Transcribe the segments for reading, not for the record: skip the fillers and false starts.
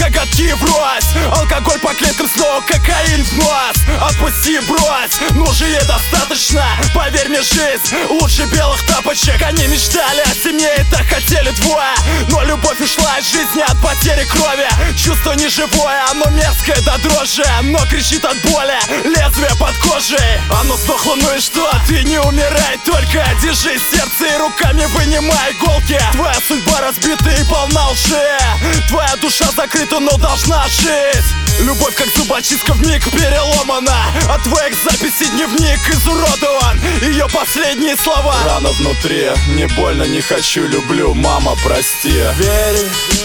ноготки врозь. Алкоголь по клеткам, снова кокаин в нос. Отпусти, брось, ну же ей достаточно. Поверь мне, жизнь лучше белых тапочек. Они мечтали о семье и так хотели двое, но любовь ушла из жизни от потери крови. Чувство неживое, оно мерзкое до дрожи, но кричит от боли, лезвие под кожей. Оно сдохло, ну и что? Ты не умирай, только держи сердце и руками вынимай иголки. Твоя судьба разбита и полна лжи. Твоя душа закрыта, но должна жить. Любовь как зубочистка вмиг переломана. От твоих записей дневник изуродован. Ее последние слова: рана внутри, не больно, не хочу, люблю, мама, прости. Верь,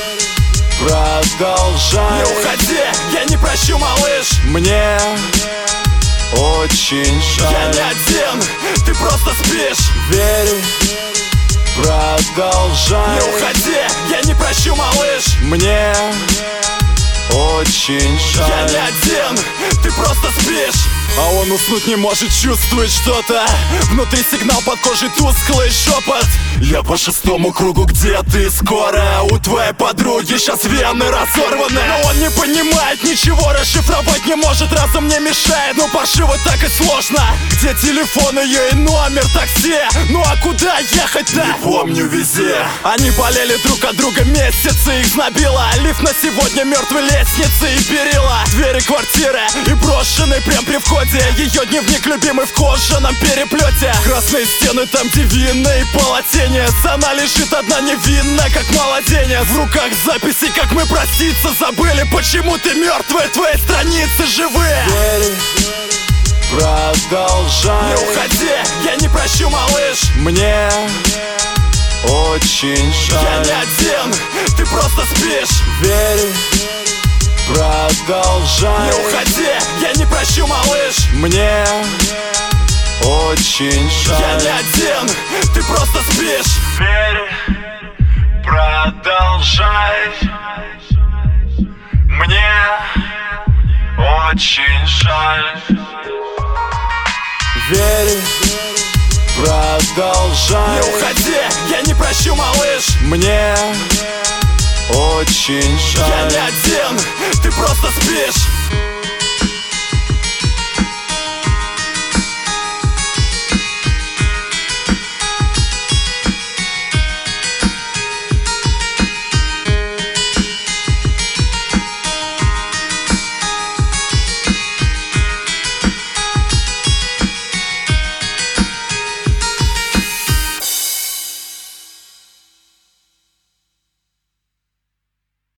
продолжай. Не уходи, я не прощу, малыш. Мне очень жаль. Я не один, ты просто спишь. Верь, продолжай. Не уходи, я не прощу, малыш. Мне очень жаль. Я не один, ты просто спишь. А он уснуть не может, чувствует что-то. Внутри сигнал, под кожей тусклый шепот. Я по шестому кругу, где ты скоро? У твоей подруги сейчас вены разорваны. Но он не понимает, ничего расшифровать не может. Разум не мешает, но паршиво так и сложно. Где телефон ее и номер такси? Ну а куда ехать-то? Не помню, вези. Они болели друг от друга месяцы, их знобило. Лифт на сегодня мертвые лестницы и перила. Двери квартиры и брошены прям при входе. Ее дневник любимый в кожаном переплете. Красные стены там, где вина и полотенец. Она лежит одна невинная, как младенец. В руках записи, как мы проститься забыли. Почему ты мертвая, твои страницы живые? Верь, продолжай. Не уходи, я не прощу, малыш. Мне очень жаль. Я не один, ты просто спишь. Верь, продолжай. Не уходи, я не прощу, малыш. Мне очень жаль. Я не один, ты просто спишь. Верь, продолжай. Мне очень жаль. Верь, продолжай. Не уходи, я не прощу, малыш. Мне очень жаль. Я не один, ты просто спишь.